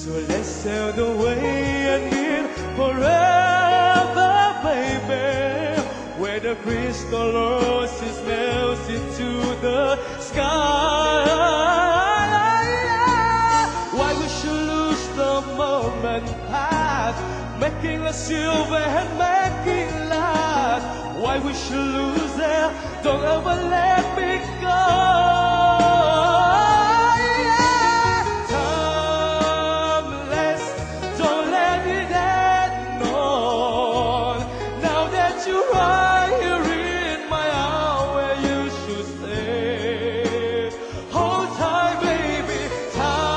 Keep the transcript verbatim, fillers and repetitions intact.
So let's sail away and live forever, baby. Where the crystal roses melt into the sky. Why we should lose the moment past, making us silver and making last. Why we should lose it? Don't ever let me go.